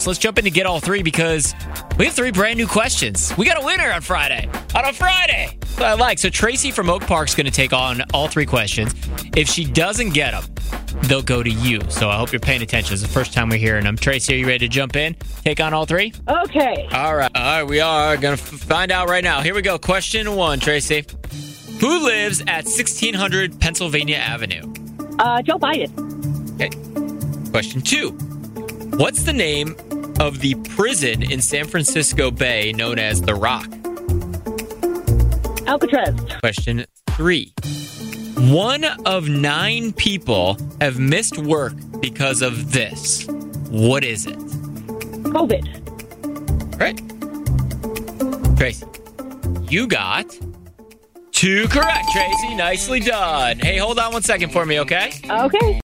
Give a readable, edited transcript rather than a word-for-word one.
So let's jump in to get all three because we have three brand new questions. We got a winner on Friday. On a Friday. That's what I like. So Tracy from Oak Park's going to take on all three questions. If she doesn't get them, they'll go to you. So I hope you're paying attention. It's the first time we're hearing them. Tracy, are you ready to jump in? Take on all three? Okay. All right, we are going to find out right now. Here we go. Question 1, Tracy. Who lives at 1600 Pennsylvania Avenue? Joe Biden. Okay. Question 2. What's the name of the prison in San Francisco Bay known as The Rock? Alcatraz. Question 3. 1 of 9 people have missed work because of this. What is it? COVID. Right. Tracy, you got 2 correct, Tracy. Nicely done. Hey, hold on 1 second for me, okay? Okay.